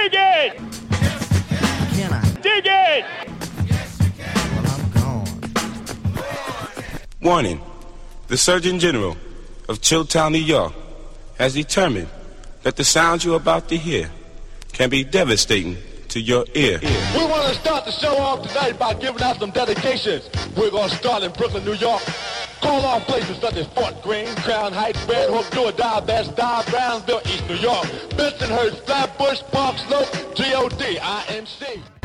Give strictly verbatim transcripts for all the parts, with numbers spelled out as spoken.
Dig it! Can I? Dig it! Well, I'm gone. Warning. The Surgeon General of Chilltown, New York has determined that the sounds you're about to hear can be devastating to your ear. We want to start the show off tonight by giving out some dedications. We're going to start in Brooklyn, New York. Call on places such as Fort Greene, Crown Heights, Red Hook, Do or Die, Bed-Stuy, Brownsville, East New York, Bensonhurst, Flatbush, Park Slope, G O D, I N C.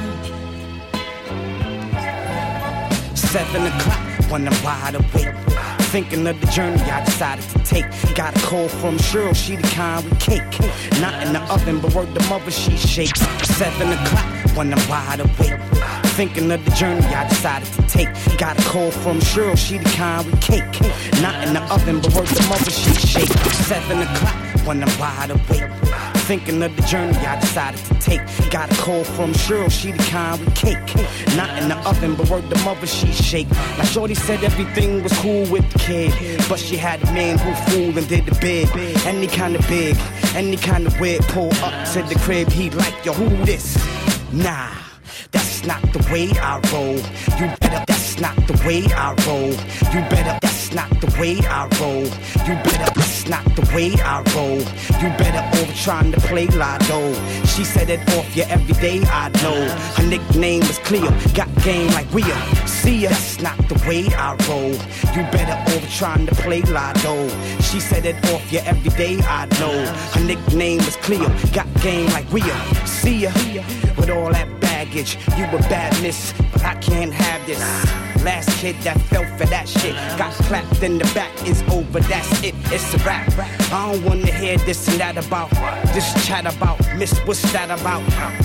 Seven o'clock when I'm wide awake, thinking of the journey I decided to take. Got a call from Cheryl, she the kind with cake. Not in the oven, but word the mother, she shakes. Seven o'clock when I'm wide awake, thinking of the journey I decided to take. Got a call from Cheryl, she the kind with cake. Not in the oven, but word the mother, she shakes. Seven o'clock when I'm wide awake, thinking of the journey I decided to take. Got a call from Cheryl, she the kind with cake. Not in the oven, but word the mother, she shake. Now shorty said everything was cool with the kid, but she had a man who fooled and did the bid. Any kind of big, any kind of weird. Pull up to the crib, he like, yo, who this? Nah, that's not the way I roll. You better, that's not the way I roll. You better, that's not the way I roll. You better, that's not the way I roll. You better off trying to play Lotto. She said it off you every day, I know. Her nickname was Cleo, got game like Rhea. See ya, that's not the way I roll. You better off trying to play Lotto. She said it off you every day, I know. Her nickname was Cleo, got game like Rhea. See ya, with all that baggage, you a badness, but I can't have this. Last kid that fell for that shit got clapped in the back, is over, that's it, it's a rap. I don't wanna hear this and that about, this chat about, miss, what's that about?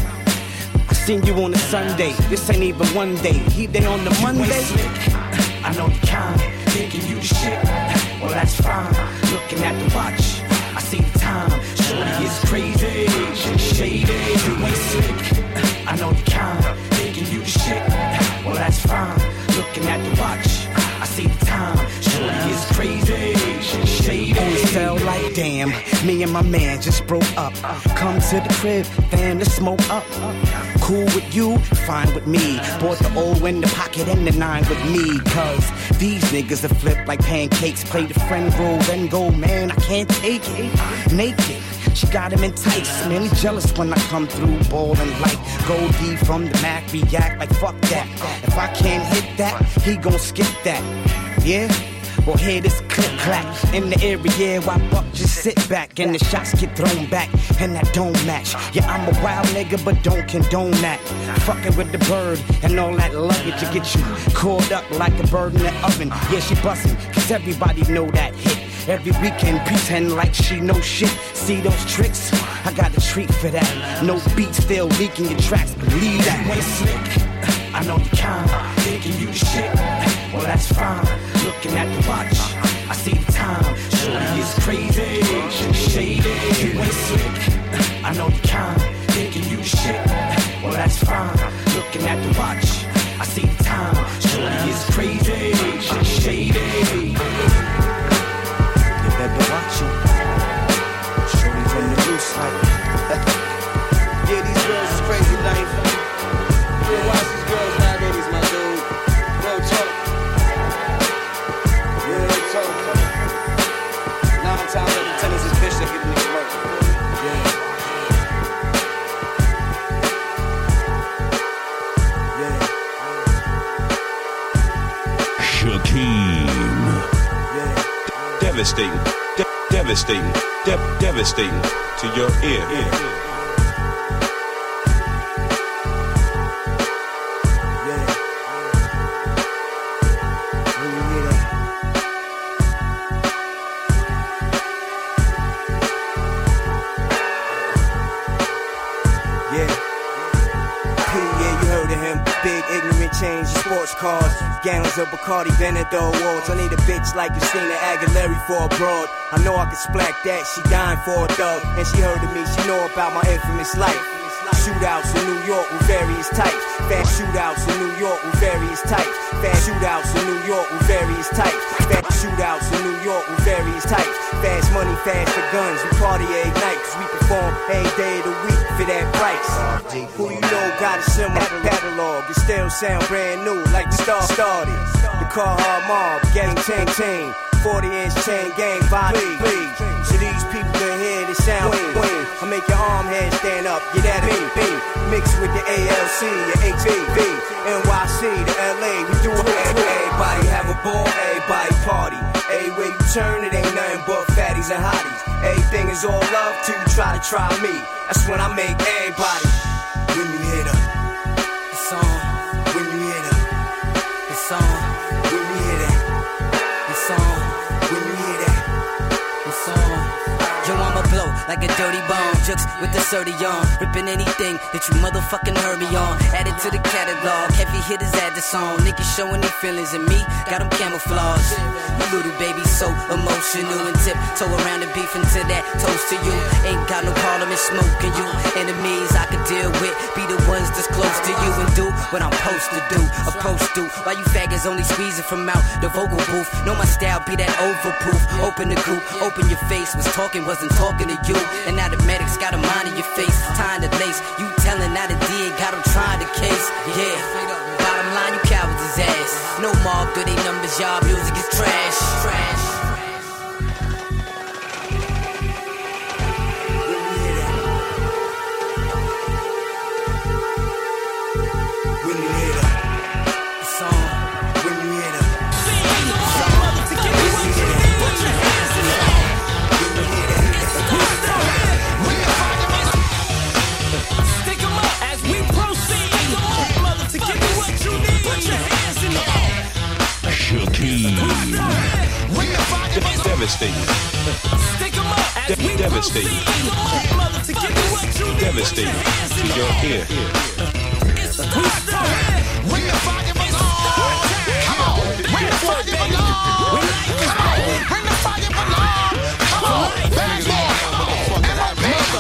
I seen you on a Sunday, this ain't even one day, he day on the Monday. I know you kind, thinking you the shit, well that's fine. Looking at the watch, I see the time, shorty is crazy, she's shady, you ain't slick. I know you kind, thinking you the shit, well that's fine. Looking at the watch, I see the time, shorty is crazy, she's shady. Always felt like damn, me and my man just broke up. Come to the crib, damn, let's smoke up. Cool with you, fine with me. Bought the old in the pocket and the nine with me. Cause these niggas that flip like pancakes, play the friend role, then go, man, I can't take it. Naked, she got him enticed. Man, he jealous when I come through ballin' like Goldie from the Mac. React like fuck that. If I can't hit that, he gon' skip that. Yeah? Well, hear this click clack in the area while Buck just sit back and the shots get thrown back and that don't match. Yeah, I'm a wild nigga, but don't condone that. Fucking with the bird and all that luggage to get you caught up like a bird in the oven. Yeah, she bustin', cause everybody know that hit. Every weekend pretend like she know shit. See those tricks? I got a treat for that. No beat still leaking your tracks, believe that. You ain't slick, I know you kind, thinking you the shit, well that's fine. Looking at the watch, I see the time, shorty is crazy, she's shady. You ain't slick, I know you kind, thinking you the shit, well that's fine. Looking at the watch, I see the time, shorty is crazy, she's shady. You better watch him, shorty's on the loose like. Yeah, these girls is crazy life. Yeah, watch these girls nowadays, my dude. Real talk. Yeah, real talk. Nine times out of ten is this bitch that get a nigga murdered. Yeah. Yeah. Shaquem. Yeah. Devastating. De- devastating. De- devastating to your ear. ear. Sports cars, gallons of Bacardi, Benedor awards. I need a bitch like Christina Aguilera for a broad. I know I can splack that, she dying for a dog. And she heard of me, she know about my infamous life. Shootouts in New York with various types. Fast shootouts in New York with various types. Fast shootouts in New York with various types. Fast shootouts in New York with various types. Fast money, faster guns, we party every night. Cause we perform every day of the week for that rights. Who you know got a similar catalog? It still sound brand new, like the star started. The car hard mob, getting chain chain, forty inch chain gang, vibe please. So these people can hear the sound clean. I make your arm head stand up, get at it, B. Mixed with the A L C, your H A V, N Y C, the L A, we do it. Everybody have a ball, everybody party. Everywhere you turn, it ain't nothing but fatties and hotties. Everything is all love till you try to try me. That's when I make everybody. When you hear the, the song, when you hear the, the song, when you hear that, the song, when you hear that, the song. Yo, I'ma blow like a dirty bomb, jokes with the thirty on, ripping anything that you motherfucking heard me on. Add it to the catalog, heavy hitters add the song. Niggas showing their feelings and me, got them camouflage. You little baby so emotional and tiptoe around and beefing to that toast to you. Ain't got no problem in smoking you. Enemies I can deal with, be the ones that's close to you and do what I'm supposed to do, opposed to. Why you faggots only squeezing from out the vocal booth? Know my style be that overproof. Open the coupe, open your face. Was talking, wasn't talking to you. And now the medics got a mind in your face, tying the lace. You telling now the D A got them trying the case. Yeah, bottom line, you cowards is ass. No more good they numbers, y'all music is trash. Trash. When you hear the song, when you hear the Devastating. De- devastating. Devastating to your ear. When the fire belongs, come on. When the fire belongs, when the fire belongs, come on. Bad boy, and my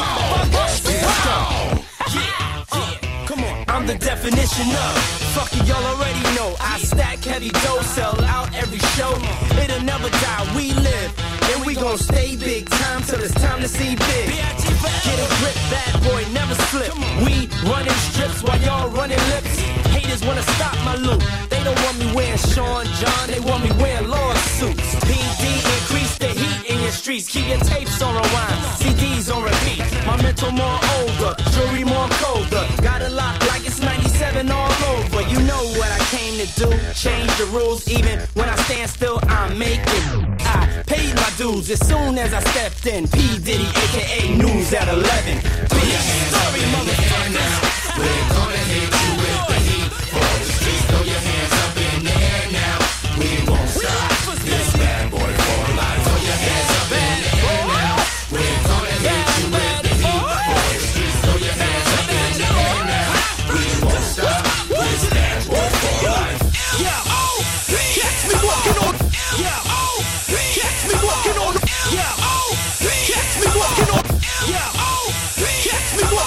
baby, come on, I'm the definition of fuck it, y'all already know. I stack heavy dough, sell out every show. It'll never die, we live, and we gon' stay big time till it's time to see big. Get a grip, bad boy, never slip. We running strips while y'all running lips. Haters wanna stop my loot. They don't want me wearing Sean John, they want me wearing lawsuits. P D increase the heat in your streets. Keep your tapes on rewind, C Ds on repeat. My mental more older, jewelry more colder. Got a lock like it's ninety-seven all over. You know what I came to do, change the rules. Even when I stand still, I'm making. I paid my dues as soon as I stepped in. P Diddy, aka News at eleven. Big story, motherfuckers. We're gonna hit you with the heat. For the streets, throw your hands up in the air now. We won't stop. This bad boy for life. Throw your hands up in the air now. We're gonna hit you with the heat. For the streets, throw your hands up in the air now. We won't stop. This bad boy for life. Yeah, oh, catch me walking on. Yeah, oh, catch me walking on. Yeah, oh, catch me walking on. Yeah, oh, catch me walking on.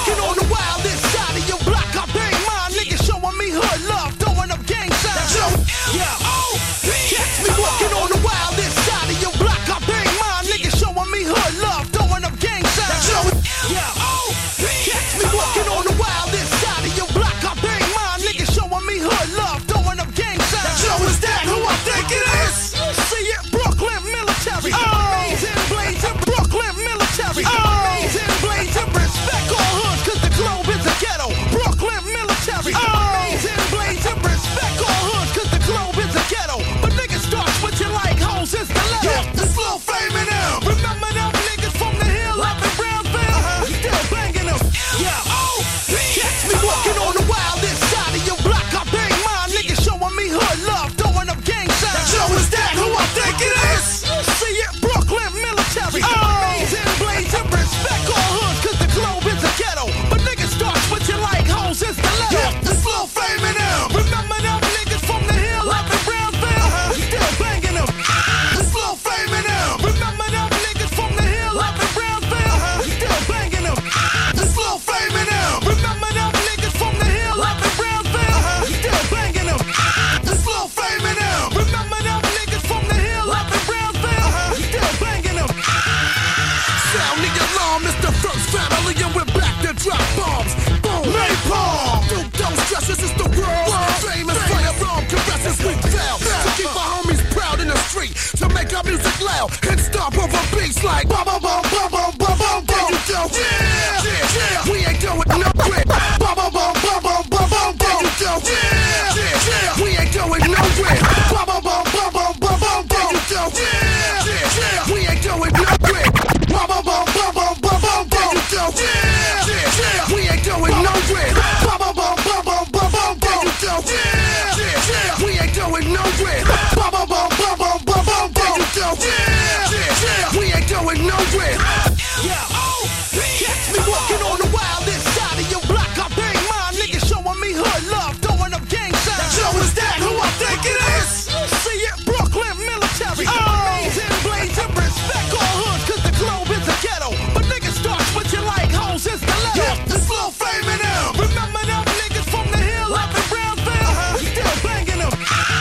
loud and stomp over beats like bum bum bum bum bum bum bum bum. You do, yeah, yeah, yeah. We ain't doing no quit. Bum bum bum bum bum bum bum bum. You do, yeah, yeah, yeah. We ain't doing no quit. Bum bum bum bum bum bum bum bum. You do, yeah, yeah, yeah. We ain't doing no quit. Bum bum bum bum bum bum bum bum. You do, yeah, yeah, yeah. We ain't doing no quit. Bum bum bum bum bum bum bum bum. You do, yeah, yeah, yeah. We ain't doing no quit. Bum bum bum bum bum bum bum bum. You do, yeah, yeah, yeah. We ain't doing no quit. Yeah, oh, catch me walking on the wildest side of your block. I bang my niggas showing me hood love, throwing up gang signs. So is that who I think it is? See it, Brooklyn military. Oh. Amazing blades and respect all hood, cause the globe is a ghetto. But niggas start switching like hoes, it's the letter. Yeah, the slow fame in them. Remember them niggas from the hill up in Brownsville? Uh-huh. We still banging them.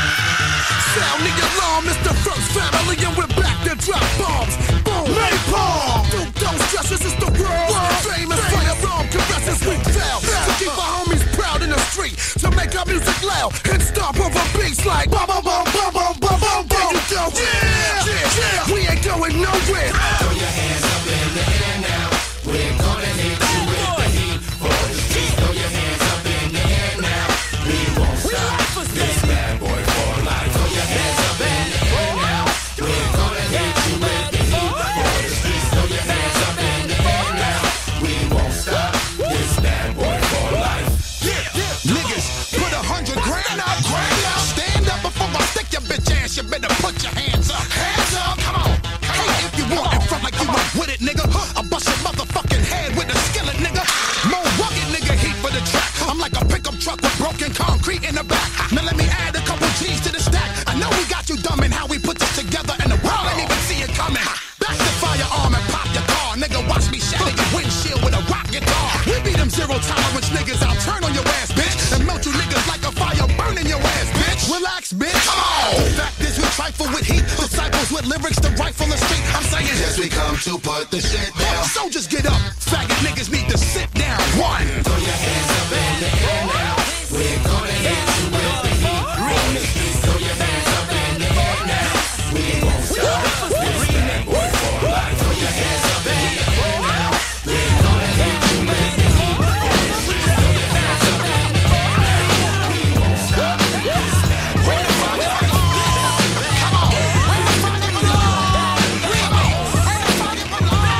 Sound the alarm, it's the first family and we're back to drop bombs. Boom, napalm. Dude, don't stress, this is the world. Famous firearm caresses we fell. To keep our homies proud in the street, to make our music loud and stomp over beats like bum bum bum bum bum bum bum bum. You do, yeah, yeah, yeah. We ain't going nowhere. Throw your hands up in the air now. We're gonna hit you with the heat for the street. Throw your hands up in the air now. We won't stop. This bad boy for life. Throw your hands up in the air now. We're gonna hit you with the heat for the street. Throw your hands up in the air now. We won't stop. This bad boy for life. Yeah, niggas, put a hundred grand up, grand up. Stand up before I stick your bitch ass. You better put your hands up, hands up. Come on, hey, if you want in front like you want with it, nigga. I'll bust your motherfucking head with a skillet, nigga. More rugged, nigga, heat for the track. I'm like a pickup truck with broken concrete in the back. Now let me add a couple G's to the stack. I know we got you dumb in how we put this together, and the world ain't even see it coming. Back the firearm and pop your car, nigga. Watch me shatter your windshield with a rock guitar. We be them zero tolerance niggas. I'll turn on your ass, bitch, and melt you niggas like a fire burning your ass, bitch. Relax, bitch. Come on. The fact is we trifle with heat, disciples with lyrics, the rifle the street. I'm saying Yes, we come to put the shit down. soldiers get up, faggot niggas need to sit down. One. Throw your hands up in the air now. We're gonna hit you with the heat from the streets. Throw your hands up in the air now. We won't stop. This bad boy for life. Throw your hands up in the air now. We're gonna hit you with the heat from the streets. Throw your hands up in the air now. We won't stop. This bad boy for life. Come on. Where the fuck you belong? Come on. Where the fuck you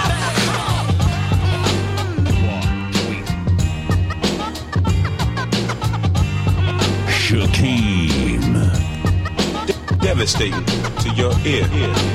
Shakeem. Devastating to your ear.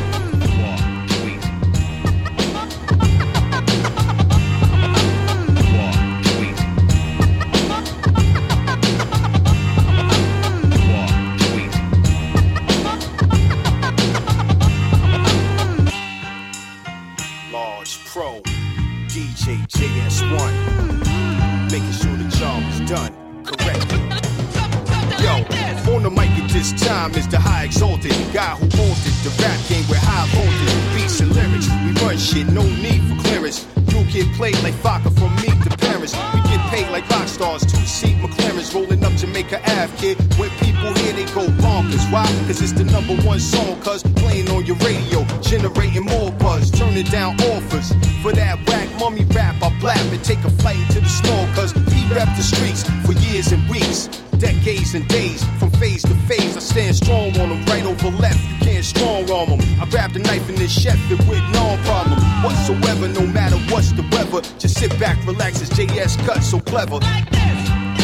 Large Pro, D J J S one, making sure the job is done correctly. Yo, on the mic at this time is the high exalted guy who haunted the rap game with high voltage beats and lyrics. We run shit, no need for clearance. You get played like vodka from me to Paris. We get paid like rock stars, two-seat McLarens rolling up Jamaica Ave, kid. When people hear, they go bonkers. Why? Cause it's the number one song, cuz playing on your radio, generating more buzz, turning down offers. For that whack mummy rap, I blap and take a flight into the snow, cuz we rap the streets for years and weeks, decades and days, from phase to phase. I stand strong on them, right over left, you can't strong arm them. I grab the knife in this chef it with no problem whatsoever, no matter what's the weather. Just sit back, relax, it's J S cut so clever. Like this,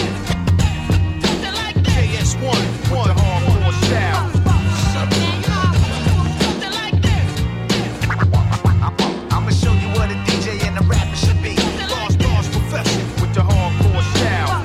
like this. J S one, one hardcore style. I'ma show you what a D J and a rapper should be. Boss, boss, profession with the hardcore style.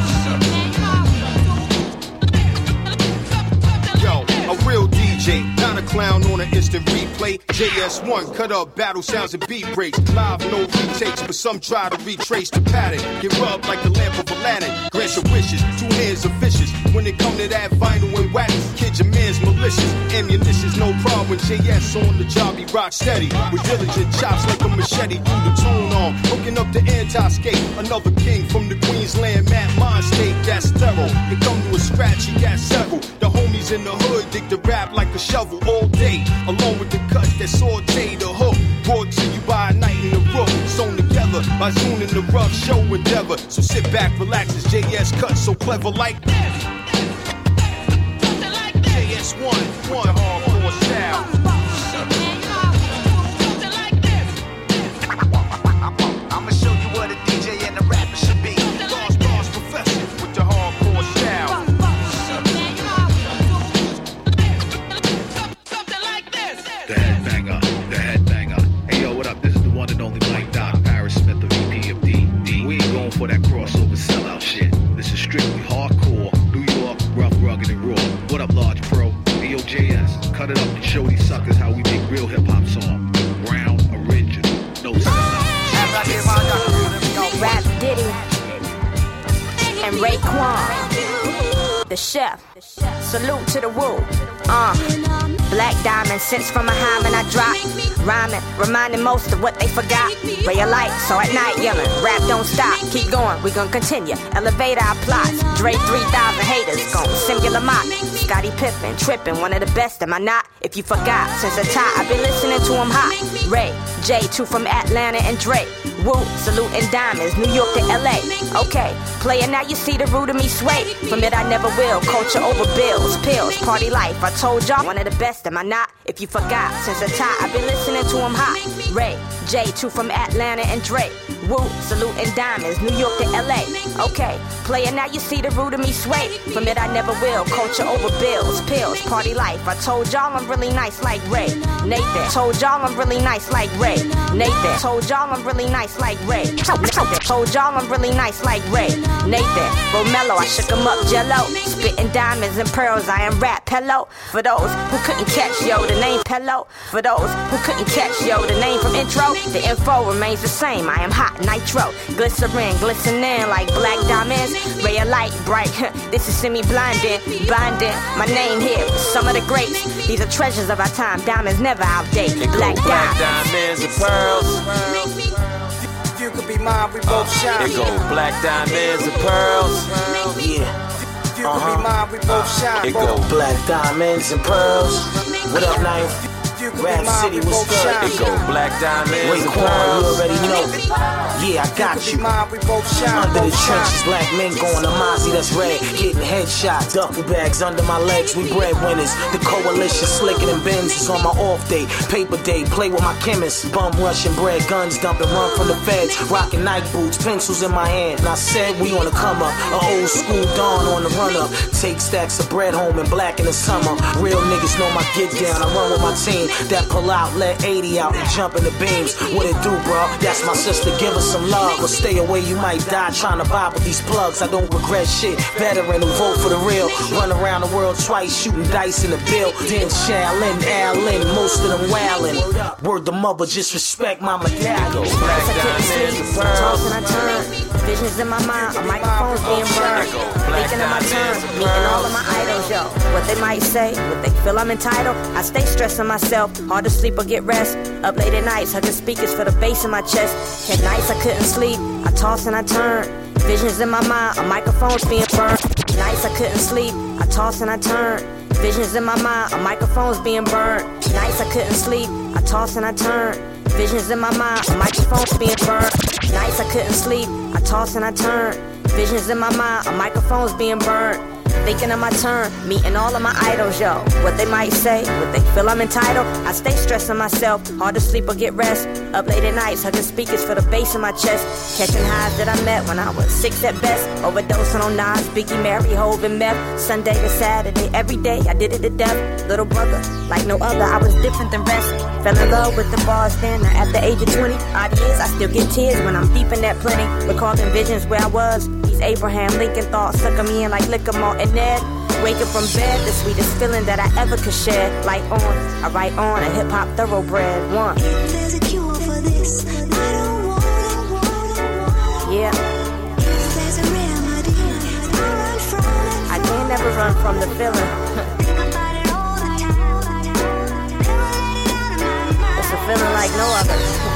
Yo, a real D J, not a clown on an instant replay. J S one, cut up battle sounds and beat breaks. Live, no retakes, but some try to retrace the pattern. Get rubbed like the lamp of Aladdin. Grant your wishes, two hands are vicious. When it come to that vinyl and wax, kid, your man's malicious. Ammunition's no problem. J S on the job, he rock steady. With diligent chops like a machete through the tone arm. Hooking up the anti-skate. Another king from the Queensland, Matt Mind State, that's thorough. It come to a scratch, he got several. The homies in the hood dig the rap like a shovel all day. Along with the cuts that saute the hook. Brought to you by a night in the rook. Sewn together by Zoom in the rough show endeavor. So sit back, relax as J S cuts so clever like this. J S one, one hardcore style. I'ma show you what a D J and a rapper should be. Bars, bars, professor with the hardcore style. The headbanger, the headbanger. Hey yo, what up? This is the one and only Mike Doc, Paris Smith, the V P of D. D. We ain't going for that crossover sellout shit. This is strictly hardcore, New York, rough, rugged, and raw. What up, Large Pro? A O J S. Cut it up and show these suckers how we make real hip hop songs. Brown, original, no sellout. Rap Diddy and Raekwon, the chef. Salute to the woo. Uh, Black diamond, sense from a high when I drop. Rhyming, reminding most of what they forgot. Ray of light, so at night yelling. Rap don't stop, keep going, we gon' continue. Elevate our plots. Dre three thousand haters gon' singular mock. Scottie Pippen, trippin', one of the best, am I not? If you forgot, since the top, I've been listening to him hot. Ray, J, two from Atlanta and Drake. Woo, saluting diamonds, New York to L A. Okay, player, now you see the root of me sway. From it I never will, culture over bills, pills, party life. I told y'all, one of the best, am I not? If you forgot, since the top, I've been listening to him hot. Ray, J, two from Atlanta and Drake. Woo, saluting diamonds, New York to L A. Okay, player, now you see the root of me sway. From it I never will, culture over bills, pills, party life. I told y'all I'm really nice like Ray. Nathan, told y'all I'm really nice like Ray. Nathan, told y'all I'm really nice like Ray. Nathan, told y'all I'm really nice like Ray. Nathan, Romello, I shook him up jello. Spitting diamonds and pearls, I am rap pillow. For those who couldn't catch yo, the name pillow. For those who couldn't catch yo, the name from intro. The info remains the same, I am hot nitro. Glycerin, glistening like black diamonds. Ray of light, bright, this is semi-blinding. Binding, my name here, some of the greats. These are treasures of our time, diamonds never outdate. Black, black diamonds and pearls. You could be mine, we both shine. It go black diamonds and pearls. Yeah. You could be mine, we both shine. It go black diamonds and pearls. What up, Knife? Rap City, what's good? It go black diamonds and pearls. You already know. Yeah, I got you. Under the trenches, black men going to Mozzie, that's red. Getting headshots, duffel bags under my legs. We breadwinners. The coalition slicker than Benz is on my off day. Paper day, play with my chemists. Bum rushing bread, guns dumping, run from the feds. Rocking Nike boots, pencils in my hand. And I said we on the come up. A old school dawn on the run up. Take stacks of bread home in black in the summer. Real niggas know my get down. I run with my team. That pull out, let eighty out and jump in the beams. What it do, bro? That's my sister, give us some love. But stay away, you might die trying to vibe with these plugs. I don't regret shit. Veteran who vote for the real. Run around the world twice, shooting dice in the bill. Then Shaolin, Allen, most of them wildin'. Word the mother, just respect my medallion. Black diamonds and pearls. Toss and I turn. Visions in my mind, a microphone's being burned. Thinking of my turn, meeting all of my idols, yo. What they might say, what they feel I'm entitled. I stay stressing myself, hard to sleep or get rest. Up late at nights, hugging speakers for the bass in my chest. At nights I couldn't sleep, I toss and I turn. Visions in my mind, a microphone's being burned. Nights I couldn't sleep, I toss and I turn. Visions in my mind, a microphone's being burned. Nights I couldn't sleep, I toss and I turn. Visions in my mind, a microphone's being burned. Nights I couldn't sleep, I toss and I turn. Visions in my mind, a microphone's being burned. Thinking of my turn, meeting all of my idols, yo. What they might say, what they feel I'm entitled. I stay stressing myself, hard to sleep or get rest. Up late at nights, hugging speakers for the bass in my chest. Catching highs that I met when I was six at best. Overdosing on Nas, Biggie, Mary, Hov, and Meth. Sunday to Saturday, every day I did it to death. Little brother, like no other, I was different than rest. Fell in love with the bars then, at the age of twenty. Odd years, I still get tears when I'm deep in that plenty. Recalling visions where I was. These Abraham Lincoln thoughts sucking me in like liquor malt and Ned. Waking from bed, the sweetest feeling that I ever could share. Light on, I write on a hip-hop thoroughbred. One. If there's a cure for this, I don't want, I want, I want. Yeah. If there's a remedy, I'll run from it. I can never run from the feeling. Think about it all the time. Never let it out of my mind. It's a feeling like no other.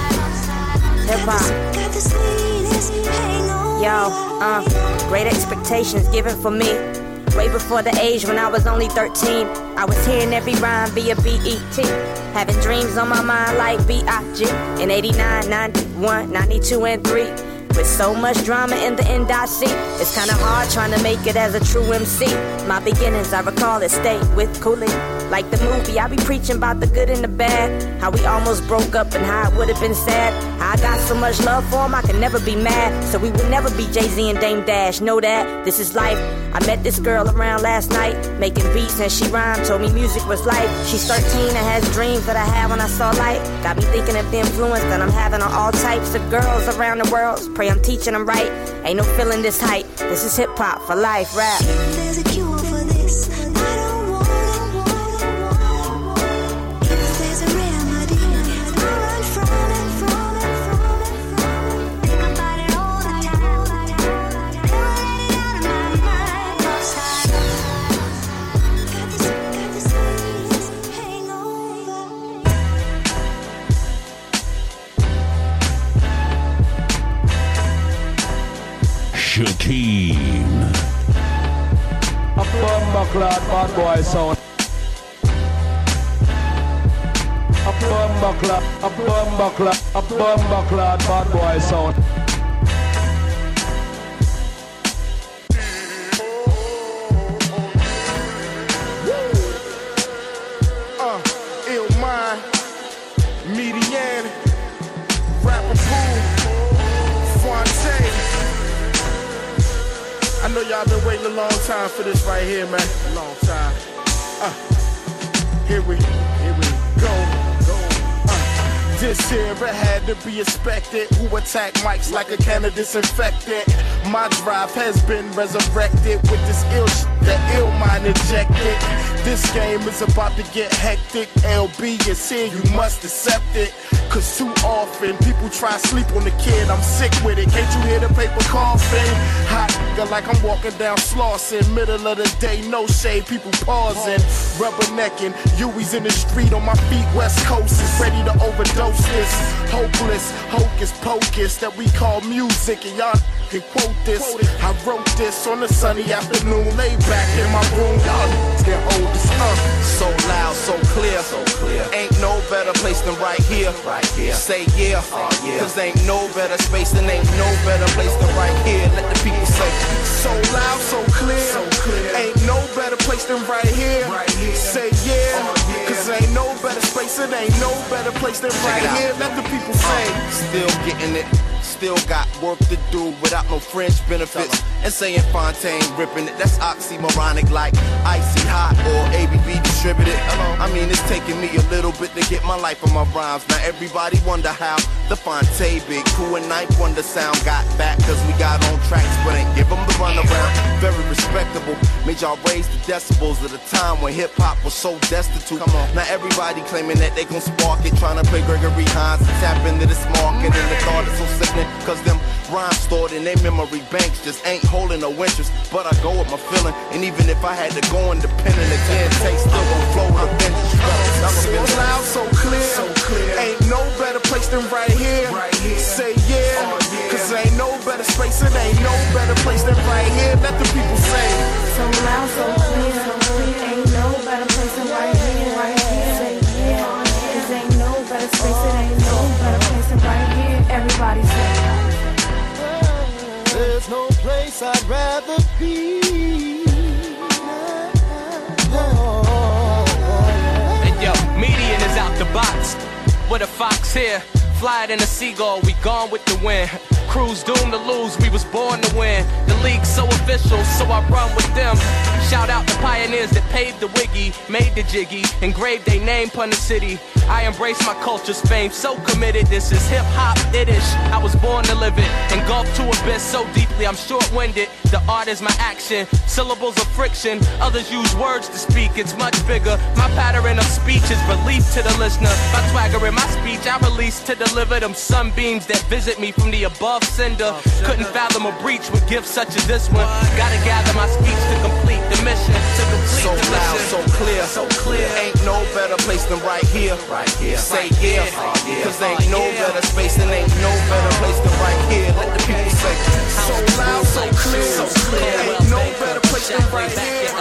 Hip-hop. Got the sweetest hangover. Yo, uh, great expectations given for me. Way before the age when I was only thirteen, I was hearing every rhyme via B E T. Having dreams on my mind like B I G. In eighty-nine, ninety-one, ninety-two, and three. With so much drama in the N I C, it's kinda hard trying to make it as a true M C. My beginnings, I recall it, stayed with Cooley. Like the movie, I be preaching about the good and the bad. How we almost broke up and how it would've been sad. How I got so much love for him, I could never be mad. So we would never be Jay-Z and Dame Dash. Know that, this is life. I met this girl around last night, making beats and she rhymed, told me music was life. She's thirteen and has dreams that I had when I saw light. Got me thinking of the influence that I'm having on all types of girls around the world. Pray I'm teaching them right. Ain't no feeling this hype. This is hip hop for life, rap. There's a cure for this. I don't want it. If there's a remedy, I run from it, from it, from it, from it. Think about it all the time. Never let it out of my mind. Cause I got this, got this serious hangover. Shaquem. A bumbucklad bad boy sound. A bumbucklad, a bumbucklad, a bumbucklad bad boy sound. Uh, ill mind, median, rapper pool, Fonte. I know y'all been waiting a long time for this right here, man. A long time. Uh, here we, here we go. go. Uh, this here, it had to be expected. Who attack mics like a can of disinfectant? My drive has been resurrected with this ill sh- that ill mind injected. This game is about to get hectic. L B is here, you must accept it. Cause too often people try to sleep on the kid. I'm sick with it. Can't you hear the paper coughing? Hot nigga like I'm walking down Slauson. Middle of the day, no shade, people pausing. Rubbernecking, Huey's in the street on my feet. West Coast is ready to overdose this. Hopeless, hocus pocus that we call music. And y'all can quote this. I wrote this on a sunny afternoon. Lay back in my room. Y'all can hold this up. So loud, so clear, so clear. Ain't no better place than right here. Right here. Say yeah, oh, yeah. Cause ain't no better space and ain't no better place than right here. Let the people say. So loud, so clear. So clear. Ain't no better place than right here. Right here. Say yeah, oh, yeah. Cause ain't no better space and ain't no better place than right here. Let the people say. Uh, still getting it. Still got work to do without no fringe benefits. And saying Fontaine ripping it, that's oxymoronic like icy hot or A B B distributed. I mean, it's taking me a little bit to get my life on my rhymes. Now everybody wonder how the Fontaine Big Cool and Ninth Wonder sound got back. Cause we got on tracks, but ain't give them the runaround. Very respectable. Made y'all raise the decibels at a time when hip hop was so destitute. Come on. Now everybody claiming that they gon' spark it. Trying to play Gregory Hines and tap into this market. And the thought is so sickening. Cause them rhymes stored in their memory banks just ain't holding no interest. But I go with my feeling. And even if I had to go independent again, take still gon' flow with a vengeance. So loud, so clear. so clear. Ain't no better place than right here. Right here. Say yeah, oh, yeah. Cause ain't no better space. It ain't no better place than right here. Let the people say. So loud, so clear, so clear. Ain't no better place than right here, right here. Say yeah, cause ain't no better space. It ain't no better place than right here. Everybody say. There's no place I'd rather be. And yo, Median is out the box with a fox here. Fly it in a seagull, we gone with the wind. Crews doomed to lose, we was born to win. The league's so official, so I run with them. Shout out the pioneers that paved the wiggy, made the jiggy, engraved their name pun the city. I embrace my culture's fame, so committed. This is hip hop, it is. I was born to live it, engulfed to abyss so deeply. I'm short-winded. The art is my action, syllables of friction. Others use words to speak. It's much bigger. My pattern of speech is relief to the listener. My swagger in my speech, I release to deliver them sunbeams that visit me from the above sender. Couldn't fathom a breach with gifts such as this one. Gotta gather my speech to complete the mission. To complete so the loud, mission. so clear, so clear. Ain't no better place than right here. Right here. Say yeah, cause ain't no better space and ain't no better place than right here. Let the people say. So loud, so clear, so clear. Ain't no better place than right here.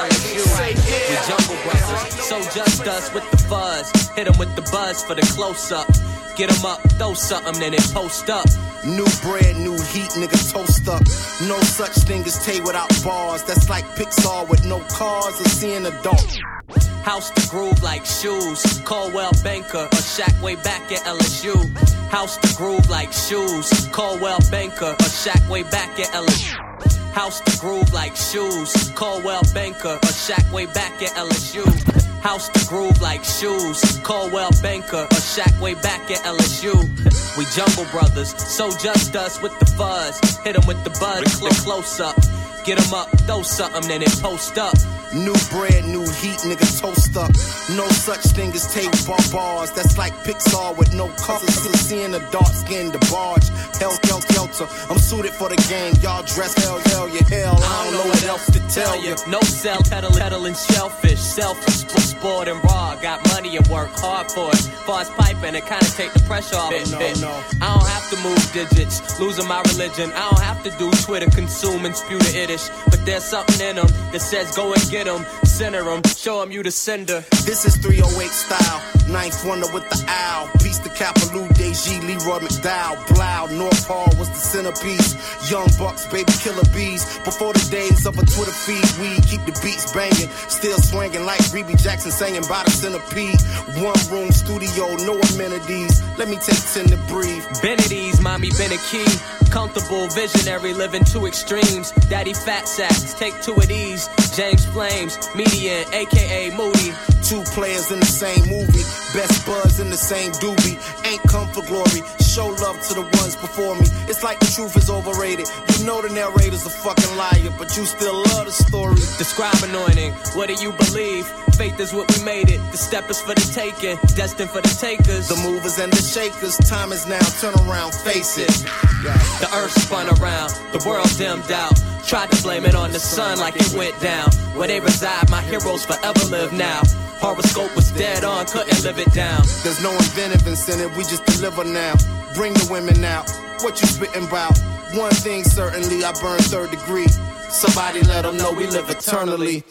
so just us with the fuzz. Hit 'em with the buzz for the close-up. Get 'em up, throw something, then it post up. New bread, new heat, nigga toast up. No such thing as Tay without bars. That's like Pixar with no cars or seeing a dog. House to groove like shoes. Caldwell Banker, or Shaq way back at L S U. House to groove like shoes. Caldwell Banker, or Shaq way back at L S U. House to groove like shoes. Caldwell Banker, or Shaq way back at L S U. House to groove like shoes. Caldwell Banker, or Shaq way back at L S U. We Jungle Brothers, so just us with the fuzz. Hit 'em with the buzz, the close up. Get 'em up, throw something, then it post up. New bread, new heat, nigga toast up. No such thing as tape bar bars. That's like Pixar with no colors. Seeing the dark skin, the barge. Hell, hell, helter. I'm suited for the game. Y'all dress hell, hell, you hell. I don't know what else to tell you. No sell, peddling, peddling shellfish. Selfish, sport and raw. Got money and work hard for it. Far as piping, it kinda take the pressure off. No, no, no. I don't have to move digits. Losing my religion. I don't have to do Twitter, consume and spew the Yiddish. But there's something in them that says go and get them. Center them, show them you the sender. This is three oh eight style. Ninth wonder with the owl. Peace to Kapaloo, Deji, Leroy McDowell. Blau, North Hall was the centerpiece. Young Bucks, baby killer bees. Before the days of a Twitter feed, we keep the beats banging. Still swinging like Reby Jackson singing by the centipede. One room studio, no amenities. Let me take ten to breathe. Benedict's, mommy Benekey. Comfortable, visionary, living two extremes. Daddy fat sacks, take two of these. James Flames, Median, aka Moody. Two players in the same movie. Best buzz in the same doobie. Ain't come for glory. Show love to the ones before me. It's like the truth is overrated. You know the narrator's a fucking liar, but you still love the story. Describe anointing. What do you believe? Faith is what we made it. The step is for the taking. Destined for the takers. The movers and the shakers. Time is now. Turn around. Face it. The earth spun around. The world dimmed out. Tried to blame it on the sun like it went down. Where they reside, my heroes forever live now. Horoscope was dead on, couldn't live it down. There's no inventive incentive, we just deliver now. Bring the women out, what you spittin' about? One thing certainly, I burn third degree. Somebody let them know we live eternally.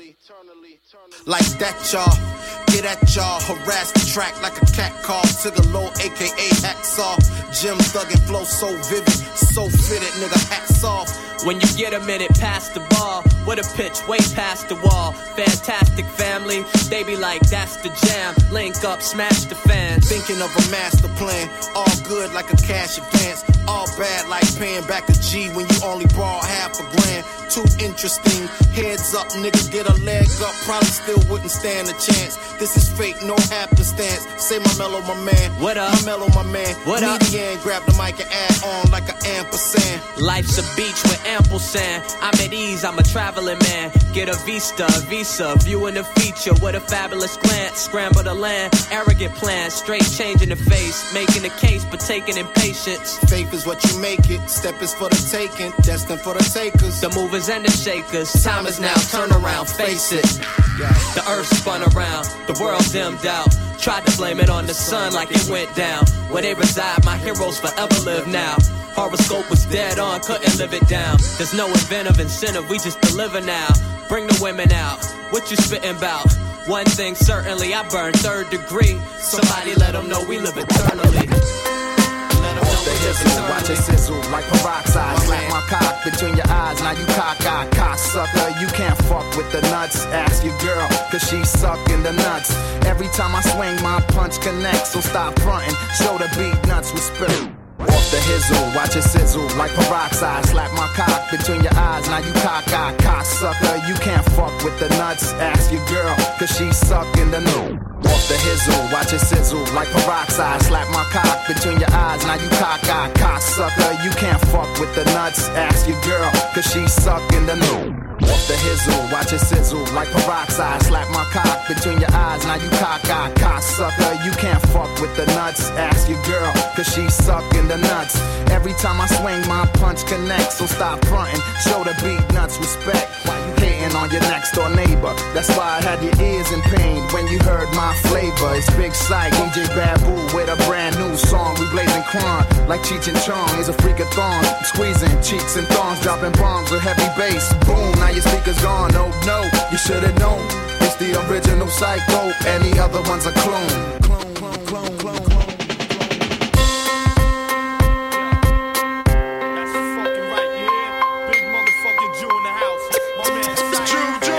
Like that, y'all. Get at y'all, harass the track like a cat call. Tigger aka Hacksaw. Jim thuggin' flow so vivid, so fitted, nigga, hats off. When you get a minute past the ball, what a pitch, way past the wall. Fantastic family, they be like, that's the jam. Link up, smash the fans. Thinking of a master plan, all good like a cash advance. All bad like paying back a G when you only borrow half a grand. Too interesting, heads up, nigga, get a leg up. Probably still wouldn't stand a chance. This is fake, no happenstance. Say my mellow, my man. What up? My mellow, my man. What up? Median, grab the mic and add on like an ampersand. Life's a beach with ample sand. I'm at ease, I'm a traveling man. Get a vista, a visa, viewing the feature with a fabulous glance. Scramble the land, arrogant plans, straight changing the face. Making the case, but taking impatience. Faith is what you make it. Step is for the taking, destined for the takers. The movers and the shakers. Time is now, turn around, face it. The earth spun around, the world dimmed out. Tried to blame it on the sun like it went down. Where they reside, my heroes forever live now. Horoscope was dead on, couldn't live it down. There's no inventive incentive, we just deliver now. Bring the women out, what you spittin' about? One thing certainly, I burn third degree. Somebody let them know we live eternally. Off the hizzle, watch it sizzle like peroxide. Slap my cock between your eyes, now you cock-eyed cocksucker. You can't fuck with the nuts, ask your girl, cause she's sucking the nuts. Every time I swing, my punch connects, so stop frontin', show the beat nuts with spirit. Off the hizzle, watch it sizzle like peroxide. Slap my cock between your eyes, now you cock-eyed cocksucker. You can't fuck with the nuts, ask your girl, cause she's sucking the nuts. Off the hizzle, watch it sizzle like peroxide. Slap my cock between your eyes, now you cock-eyed cocksucker. You can't fuck with the nuts, ask your girl, cause she's sucking the nuts. Off the hizzle, watch it sizzle like peroxide. Slap my cock between your eyes, now you cock-eyed cocksucker. You can't fuck with the nuts, ask your girl, cause she's sucking the nuts. Every time I swing, my punch connects, so stop frontin', show the beat nuts respect. Why you hating on your next door neighbor? That's why I had your ears in pain when you heard my flavor. It's Big Sight, D J Babu with a brand new song. We blazing crime like Cheech and Chong. He's a freak of thorns, squeezing cheeks and thorns, dropping bombs with heavy bass. Boom. now your speakers gone. Oh no, you should've known. It's the original Psycho, and the other one's a clone. Clone, clone, clone, clone, clone. That's fucking right, yeah. Big motherfucking Jew in the house. My man Psycho.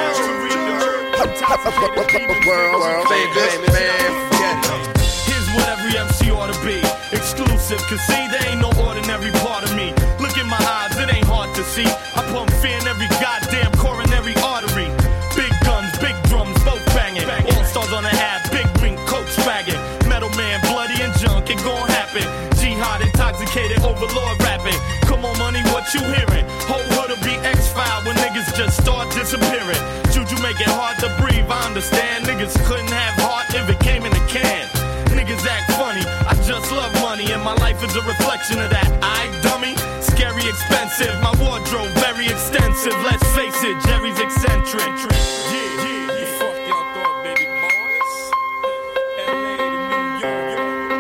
World, world, say this, man. Here's what every M C ought to be. Exclusive, cause see, there ain't no ordinary part of me. Look in my eyes, it ain't hard to see. I pump fear in every goddamn coronary artery. Big guns, big drums, both banging. All stars on the hat, big ring, coat swagging. Metal man, bloody and junk, it gon' happen. Jihad intoxicated, overlord rapping. Come on, money, what you hearing? Whole hood'll be X-File when niggas just start disappearing. Juju make it hard to breathe, I understand. Niggas couldn't have heart if it came in a can. Niggas act funny, I just love money, and my life is a reflection of that. I dummy, scary expensive, my wardrobe very extensive. Let's face it, Jerry's eccentric. Yeah, yeah, yeah. Fuck y'all thought, baby boys. L A to New York.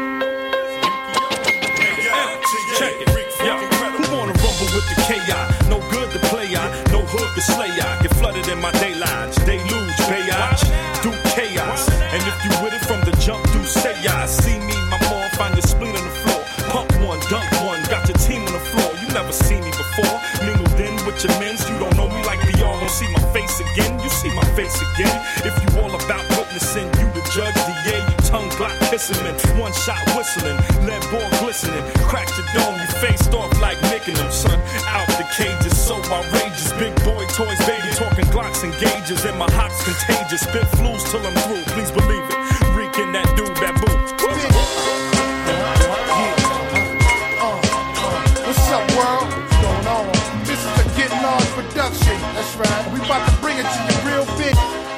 Check it, yo. Who wanna rumble with the K I? No good to play I, no hood to slay I. Get flooded in my day lines, they lose, bayage, do chaos. And if you with it from the jump, do say I. See me, my mom, find your spleen on the floor. Pump one, dunk one, got your team on the floor. You never seen me before. Mingled in with your men's, you don't know me like we all don't see my face again. You see my face again. If you all about witnessing, you the judge, the yeah, you tongue block kissing, one shot whistling, lead ball glistening. Cracked your dome, you faced off like nicking them, son. Out the cages, so outrageous. Big boy toys, baby, talking Glocks and gauges. And my hops contagious. Spit flus till I'm through, please believe it. Reeking that dude, that boo. What's up, world? What's going on? This is the Get Large production. That's right. We about to bring it to you real big.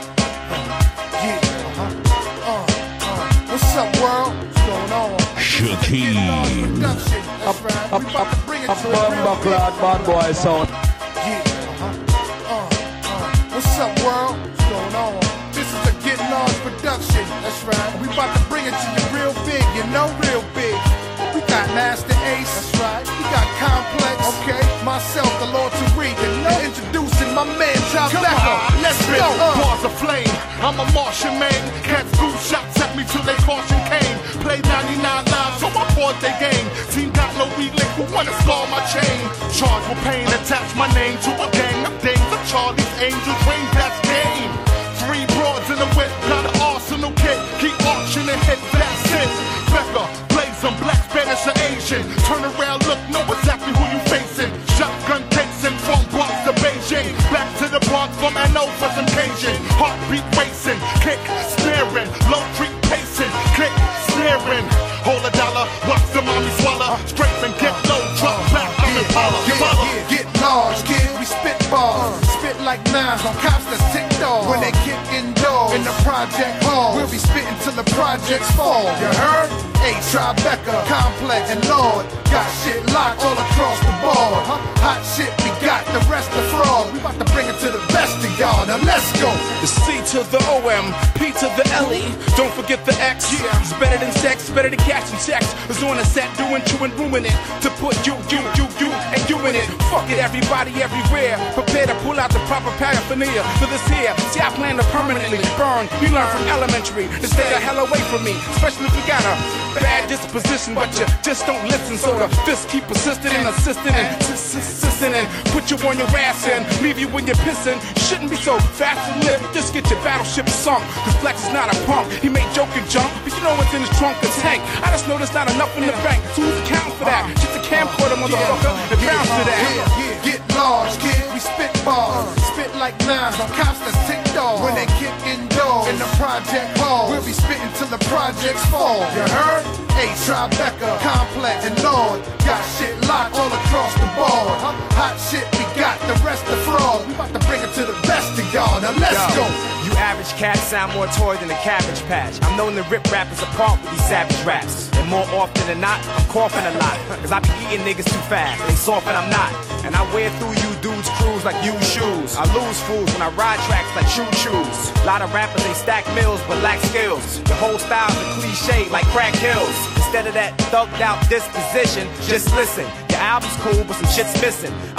Yeah. Uh-huh. Uh, uh. What's up, world? What's going on? Shaquille. That's right. We about to bring it to you real big. Bad boy sound. Yeah. Uh-huh. Uh, uh. What's up, world? What's going on? This is the Get Large production. That's right. We about to bring it to you real big. You know, real big. We got Master Ace, that's right. We got Complex, okay. Myself, the Lord Tariq, and no introducing my man John Becker. Let's Spit go. Uh. bars of flame. I'm a Martian man. Cats goose shots at me till they caution came. Play ninety-nine lives, so I pause they game. Team got low weed lick, who wanna scar my chain? Charge with pain, attach my name to a gang of dames. The Charlie's Angels, rain that's game. Three broads in the whip, got an arsenal kit. Keep auctioning hits, that's it. Becker, some black, Spanish, or Asian. Turn around, look, know exactly who you facing. Shotgun casing from Bronx to Beijing. Back to the Bronx from N O for some Cajun. Heartbeat racing, kick, snaring, low creep pacing, click, snaring. Hold a dollar, watch the mommy swallow. Straight and get low, drop back, I'm in Paula. Yeah, yeah, get large, kid, we spit bars. Spit like nines on cops that's ticked off. When they kick indoors in the project hall, we'll be spitting till the projects fall. You heard? A Tribeca, Complex, and Lord. Got shit locked all across the board. Hot shit, we got the rest of fraud. We about to bring it to the best of y'all. Now let's go. The C to the O M, P to the L E. Don't forget the X. Yeah. It's better than sex, better than cashing checks. It's on the set, doing, chewing, ruining it. To put you, you, you, you, and you in it. Fuck it, everybody, everywhere. Prepare to pull out the proper paraphernalia for this here. See, I plan to permanently burn. You learn from elementary to stay the hell away from me. Especially if you got a bad disposition, but you just don't listen. So the fist keep persisting and assisting and assisting and put you on your ass and leave you when you're pissing. Shouldn't be so fast to live. Just get your battleship sunk. Cause Flex is not a punk. He may joke and jump, but you know what's in his trunk, a tank. I just know there's not enough in the bank. So who's accounting for that? Just a camcorder, motherfucker, and bounce to that. Yeah, yeah, get large, kid. We spit bars. Spit like nines on cops that's ticked off. When they kick indoors in the project hall, we'll be spitting till the projects fall. You heard? A Tribeca, Complex, and Lord. Got shit locked all across the board. Hot shit, we got the rest of fraud. We about to bring it to the best of y'all. Now let's Yo, go. You average cats sound more toy than a Cabbage Patch. I'm known to rip rappers apart with these savage raps. And more often than not, I'm coughing a lot. Cause I be eating niggas too fast. They soft and I'm not. And I wear through you dudes' crews like used shoes. I lose fools when I ride tracks like choo-choos. A lot of rappers, they stack mills but lack skills. The whole style's a cliche like crack kills. Instead of that thugged out disposition, just listen. Your album's cool but some shit's missing. I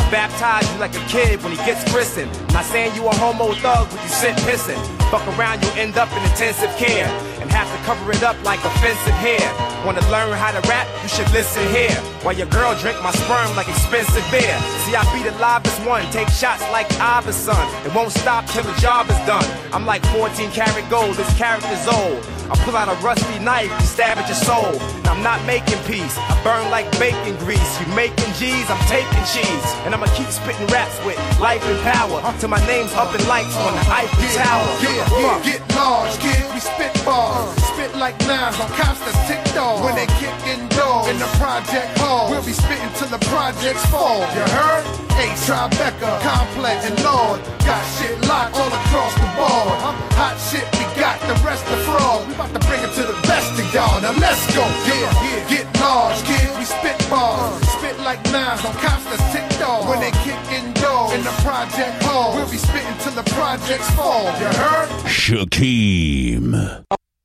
baptize you like a kid when he gets christened. Not saying you a homo thug, but you sit pissing. Fuck around, you end up in intensive care and have to cover it up like offensive hair. Wanna learn how to rap? You should listen here. While your girl drink my sperm like expensive beer. See, I be the livest one, take shots like Iverson. It won't stop till the job is done. I'm like fourteen karat gold, this character's old. I pull out a rusty knife and stab at your soul. And I'm not making peace, I burn like bacon grease. You making G's, I'm taking cheese. And I'ma keep spitting raps with life and power till my name's up in lights on the Eiffel Tower. Yeah, yeah, get large, kid, we spit bars. Spit like knives on cops that tick dogs. When they kick in doors in the project hall, we'll be spitting till the projects fall. You heard? A Tribeca, Complex, and Lord. Got shit locked all across the board. Hot shit, we got the rest of fraud. We about to bring it to the best of y'all. Now let's go. Yeah, yeah, get large, kid, we spit bars. Spit like knives on cops that tick dogs. When they kick in doors in the project hall, we'll be spitting till the projects fall. You heard? Shakeem.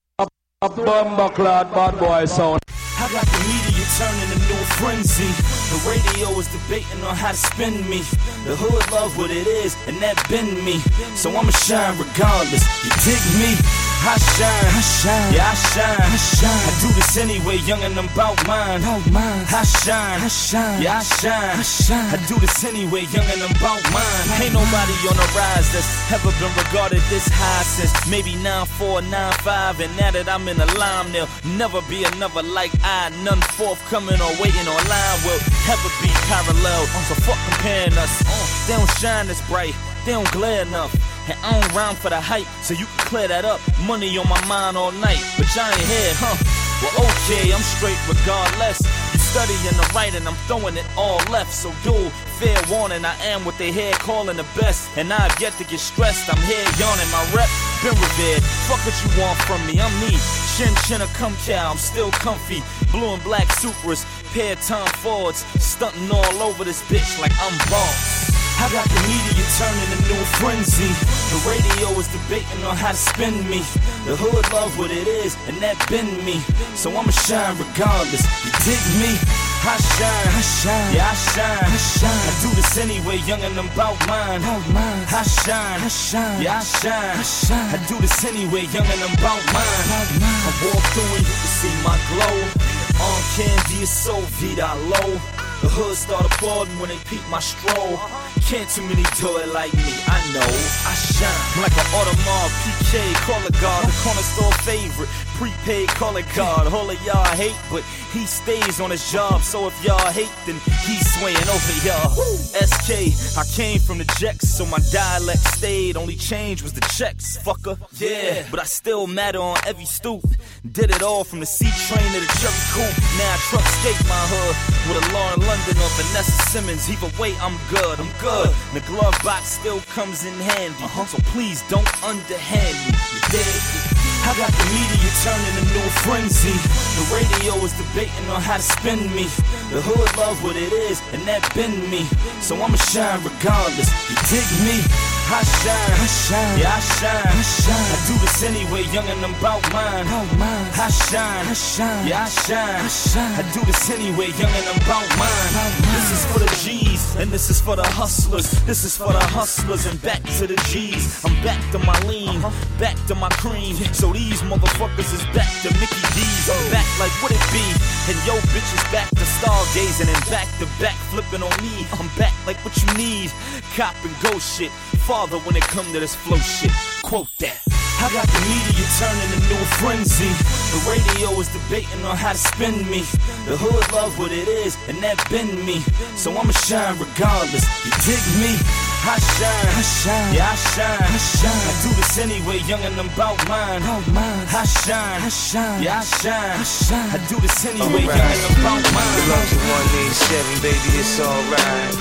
A bumper clad bad boy sound. I got the media turning into a frenzy. The radio is debating on how to spin me. The hood love what it is, and that bend me. So I'ma shine regardless. You dig me? I shine, I shine, yeah I shine, I shine. I do this anyway, young and I'm bout mine. I shine, I shine, yeah I shine, I shine. I do this anyway, young and I'm bout mine. Ain't nobody on the rise that's ever been regarded this high since maybe nine four, nine five. And now that I'm in the line, there'll never be another like I. None forthcoming or waiting on line will ever be parallel. So fuck comparing us. They don't shine as bright, they don't glare enough. And I don't rhyme for the hype, so you can clear that up. Money on my mind all night, but y'all ain't here, huh? Well, okay, I'm straight regardless. You studying the right and I'm throwing it all left. So dude, fair warning, I am what they hear calling the best. And I've yet to get stressed, I'm here yawning. My rep been revered, fuck what you want from me, I'm me. Chin chin or come cow, I'm still comfy. Blue and black Supras, pair Tom Fords. Stunting all over this bitch like I'm boss. I got the media turning into a frenzy. The radio is debating on how to spin me. The hood love what it is, and that bend me. So I'ma shine regardless. You dig me? I shine, I shine, yeah I shine, I shine. I do this anyway, young and I'm bout mine. I shine, I shine, yeah I shine, I shine. I do this anyway, young and I'm bout mine. I walk through and you can see my glow. On candy is so vida low. The hood start applauding when they peep my stroll. Can't too many do it like me, I know. I shine like an Audemars P K, call a guard, the corner store favorite. Prepaid calling card, all of y'all hate, but he stays on his job. So if y'all hate, then he's swaying over y'all. S K, I came from the Jacks, so my dialect stayed. Only change was the checks, fucker. Yeah, but I still matter on every stoop. Did it all from the C-train to the Cherry Coupe. Now I truck skate my hood with a Lauren London or Vanessa Simmons. Either way, I'm good, I'm good. And the glove box still comes in handy. Uh-huh. So please don't underhand me. You dig? I got the media turning into a frenzy. The radio is debating on how to spin me. The hood love what it is, and that bend me. So I'ma shine regardless. You dig me? I shine, I shine, yeah I shine, I shine. I do this anyway, young and I'm bout mine. I shine, I shine, yeah I shine, I shine. I do this anyway, young and I'm bout mine. This is for the G's, and this is for the hustlers. This is for the hustlers, and back to the G's. I'm back to my lean, back to my cream. So these motherfuckers is back to Mickey D's. I'm back like what it be, and yo bitch is back to stargazing and back to back flipping on me. I'm back like what you need, cop and go shit. Father when it come to this flow shit, quote that. I got the media turning into a frenzy. The radio is debating on how to spin me. The hood love what it is, and that bend me. So I'ma shine regardless. You dig me? I shine, I shine, yeah I shine, I shine. I do this anyway, young and I'm bout mine. I shine, I shine, yeah I shine, I shine. I do this anyway, young and I'm bout mine. The love to one eighty-seven, baby, it's alright.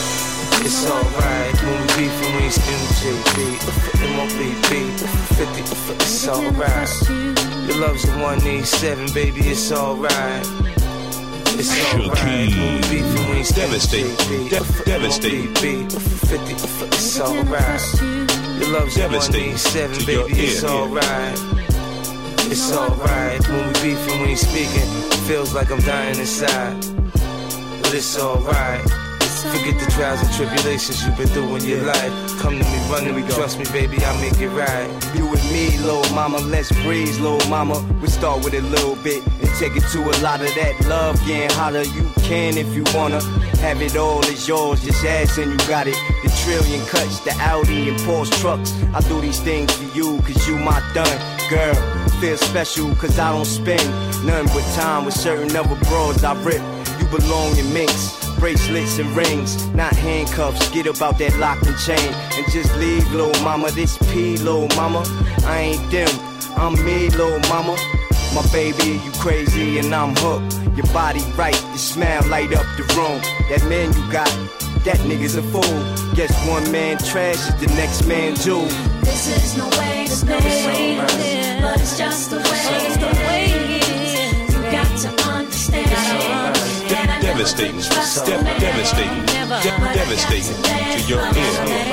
It's alright. When we beefin', we ain't spinning J B. M O B B, fifty, it's alright. Your love's a one eighty-seven, baby, it's alright. It's alright. When we beefin', we ain't spinning J B. Devastating. fifty, it's alright. Your love's a one eighty-seven, baby, it's alright. It's alright. When we beefin', we ain't speaking. Feels like I'm dying inside. But it's alright. Forget the trials and tribulations you've been through in your life. Come to me, run to me, trust me, baby, I'll make it right. You with me, little mama, let's breeze, little mama. We start with a little bit and take it to a lot of that love getting hotter. You can if you wanna. Have it all, it's yours, just ask and you got it. The trillion cuts, the Audi and Porsche trucks. I do these things for you, cause you my done. Girl, feel special, cause I don't spend nothing but time with certain other broads I rip. You belong in minks, bracelets and rings, not handcuffs. Get about that lock and chain and just leave, little mama. This P, little mama, I ain't them, I'm me, little mama. My baby, you crazy and I'm hooked. Your body right, your smile light up the room. That man you got, that nigga's a fool. Guess one man trash is the next man jewel. This is no way, there's no way to live, but it's just the way, it's the way it is. You got to understand. De- devastating, de- devastating, de- devastating to your ear.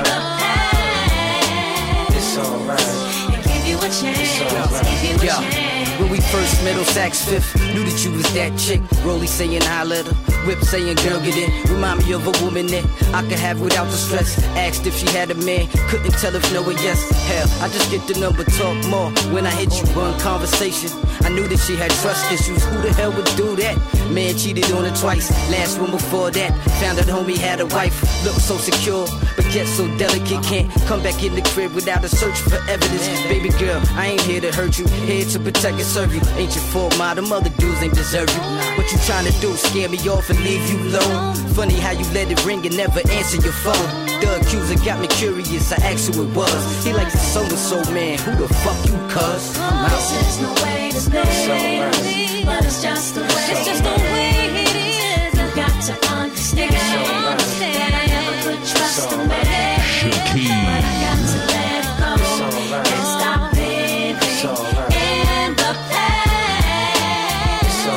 It's alright. Give you a chance, give you a chance. When we first met on Saks Fifth, knew that you was that chick. Rolly saying I let her, Whip saying girl get in. Remind me of a woman that I could have without the stress. Asked if she had a man, couldn't tell if no or yes. Hell, I just get the number, talk more. When I hit you, one conversation, I knew that she had trust issues. Who the hell would do that? Man cheated on her twice. Last one before that, found out homie had a wife. Looked so secure, but yet so delicate. Can't come back in the crib without a search for evidence. Baby girl, I ain't here to hurt you, here to protect and serve you. Ain't your fault, ma, them other dudes ain't deserve you. What you trying to do, scare me off and leave you alone? Funny how you let it ring and never answer your phone. The accuser got me curious, I asked who it was. He like the so-and-so man, who the fuck you cuz? This is no way, there's no way to live, but it's just the way, it's just the way it is. You got to understand, that I never could trust a man, but I got to let go and stop living in the past.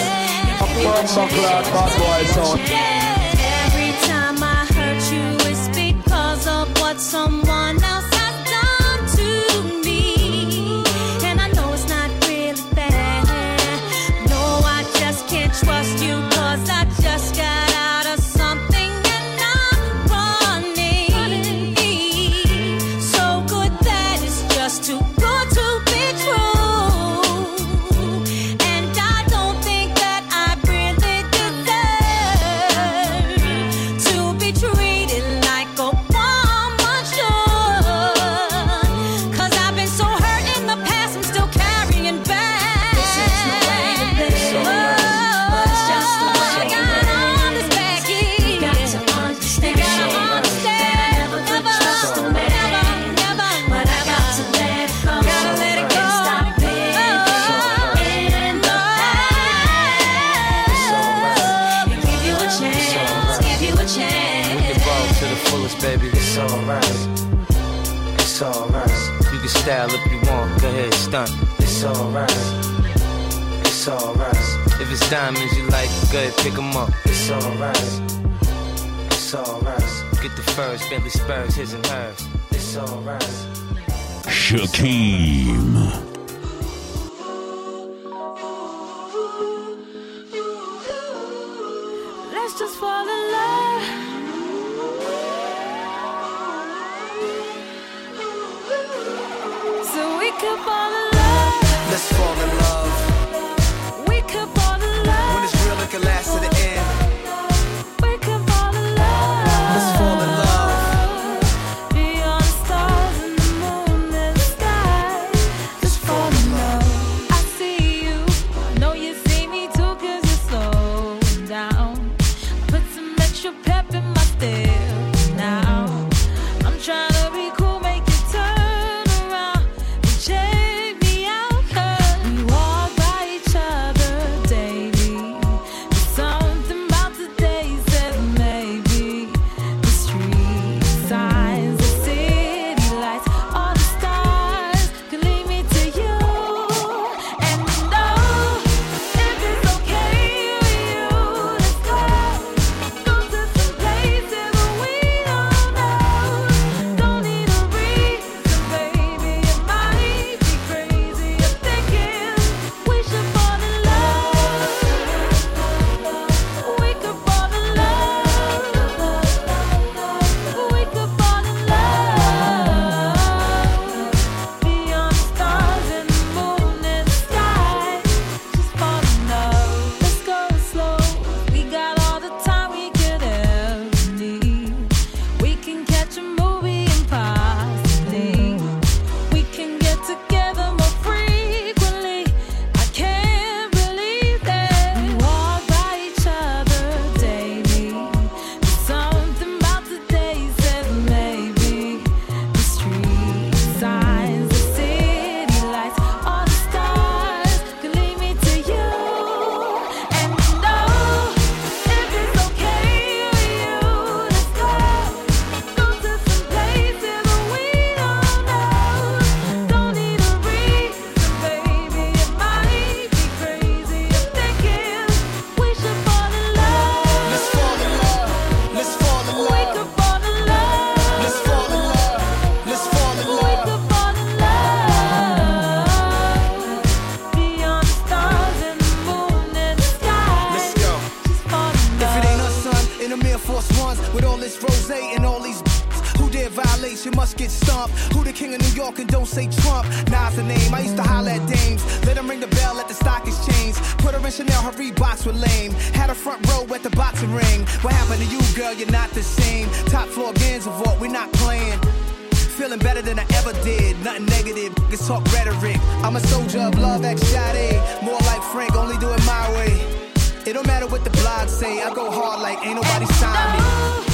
Every time I hurt you, it's because of what someone else has done to me. And I know it's not really bad. No, I just can't trust you, cause I just got out of something and I'm running. So good that it's just too good to be true. And I don't think that I really deserve to be treated like a woman should. Cause I've been so hurt in the past, I'm still carrying back. This is no way to live, but it's just the way I got on this back here. You got to understand, you gotta understand that I never could trust a man. Never, never, but I got to let it go. Gotta let it go. And stop living in the past. And give you a chance, give you a chance. We can ball to the fullest, baby. It's alright. It's alright. You can style if you want. Go ahead, stunt. It's alright. It's alright. If it's diamonds you like, go ahead, pick them up. It's alright. It's alright. Get the furs, Bentley Spurs, his and hers. It's alright. Shakeem. Let's just fall in love. So we could fall in love. Let's fall in love. We could fall in love. When it's real, it can last to the end. We could fall in love. Let's fall in love. Beyond the stars and the moon and the sky. Let's all these who dare violation must get stomped. Who the king of New York and don't say Trump? Nas the name. I used to holler at dames. Let them ring the bell at the stock exchange. Put her in Chanel, her Reeboks were lame. Had a front row at the boxing ring. What happened to you, girl? You're not the same. Top floor Ganza vault, we're not playing. Feeling better than I ever did. Nothing negative, it's talk rhetoric. I'm a soldier of love, ex-shade. More like Frank, only do it my way. It don't matter what the blogs say. I go hard like ain't nobody signed me.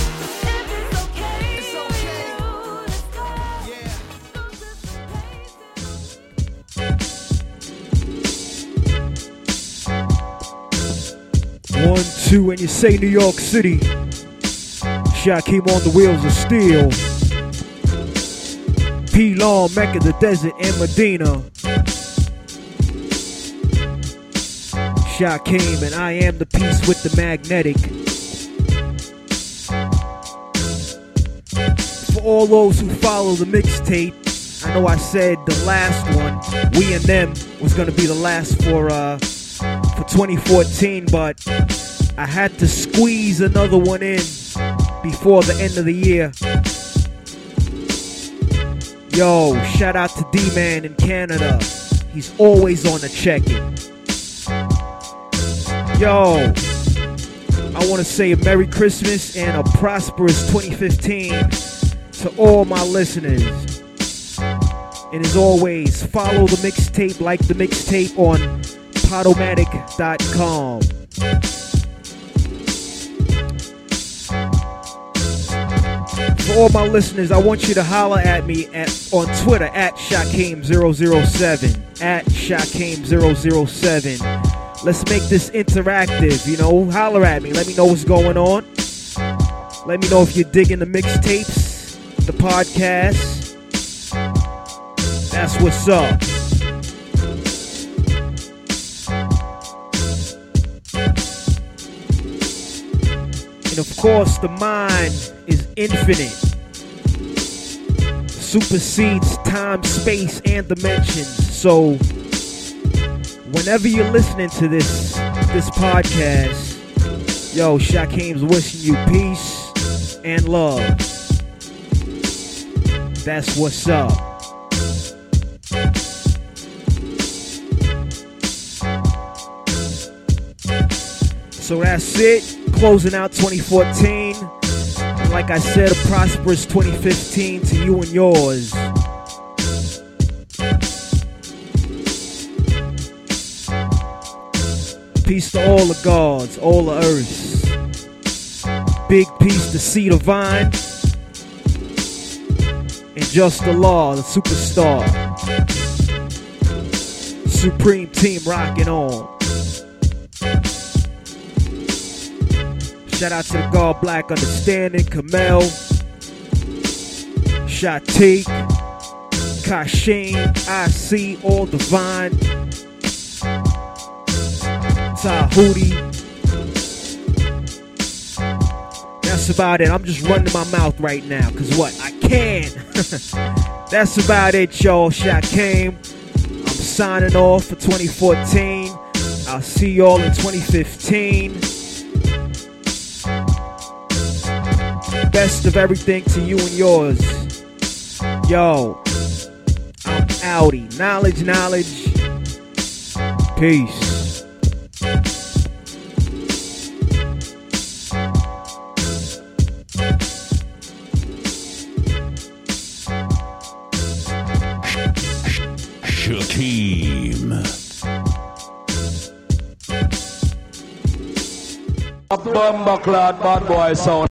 One, two, and you say New York City. Shakim on the wheels of steel. P. Long, Mecca, the desert, and Medina. Shakim, and I am the piece with the magnetic. For all those who follow the mixtape, I know I said the last one, We and Them, was gonna be the last for uh for twenty fourteen, but I had to squeeze another one in before the end of the year. Yo, shout out to D-Man in Canada. He's always on the check-in. Yo, I want to say a Merry Christmas and a prosperous twenty fifteen to all my listeners. And as always, follow the mixtape, like the mixtape on Podomatic dot com. For all my listeners, I want you to holler at me at on Twitter at Shakim zero zero seven. At Shakim zero zero seven. Let's make this interactive, you know. Holler at me. Let me know what's going on. Let me know if you're digging the mixtapes, the podcast. That's what's up. And of course, the mind is infinite. Supersedes time, space, and dimensions. So, whenever you're listening to this this podcast, yo, Shakim's wishing you peace and love. That's what's up. So that's it. Closing out twenty fourteen. And like I said, a prosperous twenty fifteen to you and yours. Peace to all the gods, all the earths. Big peace to C Divine. And Just the Law, the superstar. Supreme Team rocking on. Shout out to the God Black Understanding, Kamel, Shatik, Kashim, I C, All Divine, Tahuti. That's about it. I'm just running my mouth right now, cause what? I can. That's about it, y'all. Shakim. I'm signing off for twenty fourteen. I'll see y'all in twenty fifteen. Best of everything to you and yours. Yo, I'm outie. Knowledge, knowledge. Peace. Shakim. A bumper clad bad boy sound.